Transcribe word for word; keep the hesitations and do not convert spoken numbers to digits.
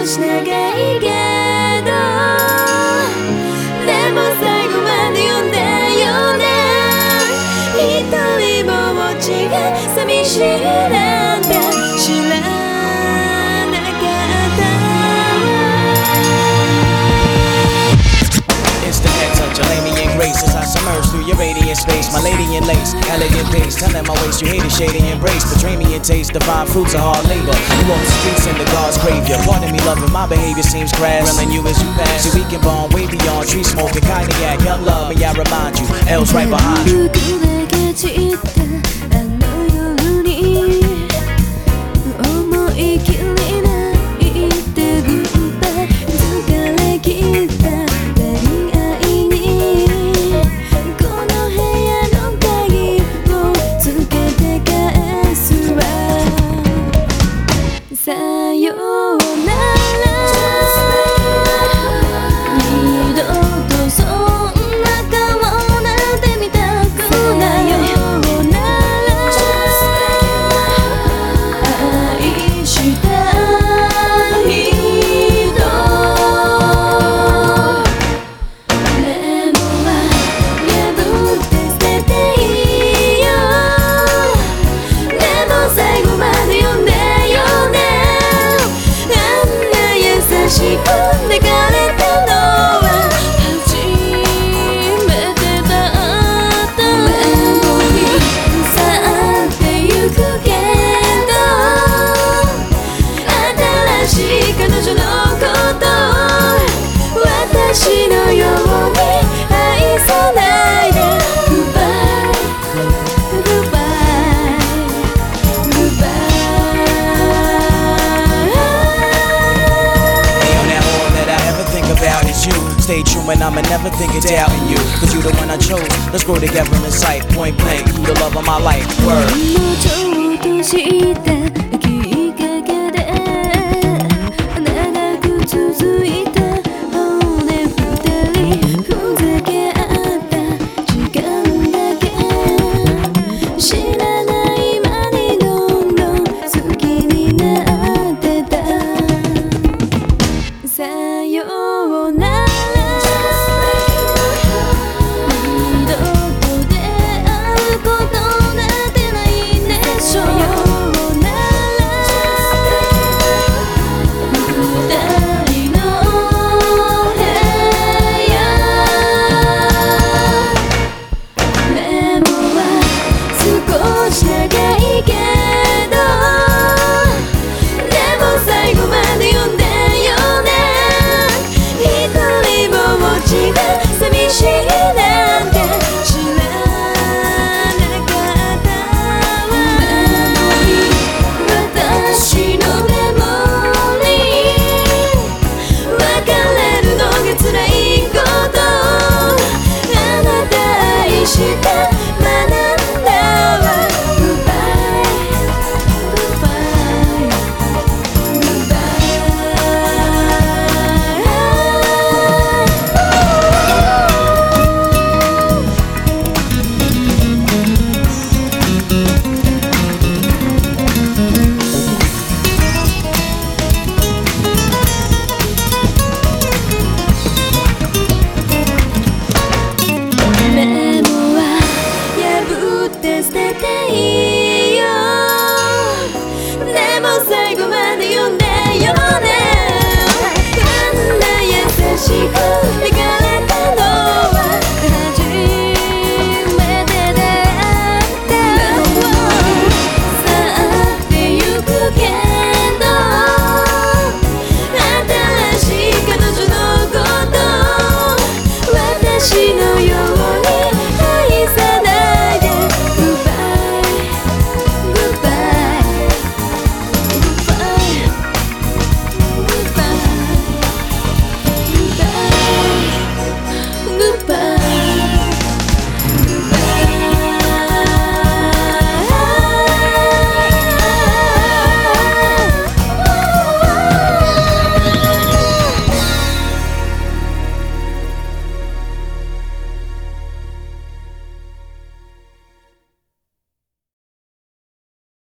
し長いけどでも最後まで読んだよね。一人ぼっちが寂しいなんて知らなかったわ。 It's the head touch, a lady in grace as I submerge through your radiant space. My lady in lace, elegant pace, telling my waist you hate it, shady embrace. Betray me and taste divine fruits of hard labor. You walk the streets and the gods crave you. Pardon me, loving my behavior seems crass. Grilling you as you pass. See we can bond way beyond tree smoking cognac. Young love, may I remind you, L's right behind you. Stay true and I'ma never think of doubting you. Cause you the one I chose, let's grow together in sight. Point blank, you the love of my life, word. She